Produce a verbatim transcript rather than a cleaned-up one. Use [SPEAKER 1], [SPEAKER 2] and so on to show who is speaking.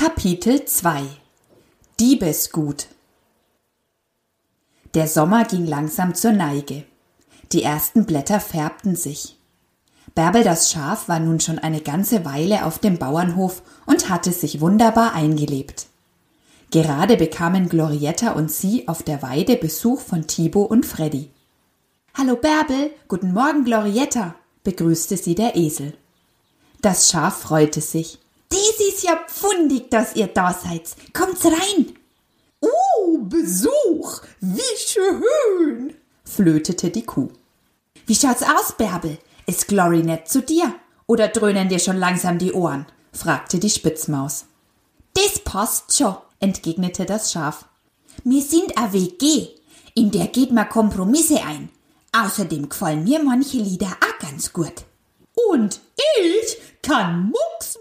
[SPEAKER 1] Kapitel zwei Diebesgut. Der Sommer ging langsam zur Neige. Die ersten Blätter färbten sich. Bärbel das Schaf war nun schon eine ganze Weile auf dem Bauernhof und hatte sich wunderbar eingelebt. Gerade bekamen Glorietta und sie auf der Weide Besuch von Thibo und Freddy. »Hallo Bärbel, guten Morgen Glorietta«, begrüßte sie der Esel. Das Schaf freute sich. »Das ist ja pfundig, dass ihr da seid. Kommt's rein!« »Oh, Besuch! Wie schön!« flötete die Kuh. »Wie schaut's aus, Bärbel? Ist Glory nett zu dir? Oder dröhnen dir schon langsam die Ohren?« fragte die Spitzmaus. »Das passt schon«, entgegnete das Schaf. »Wir sind a W G. In der geht man Kompromisse ein. Außerdem gefallen mir manche Lieder auch ganz gut.« »Und ich kann Mucks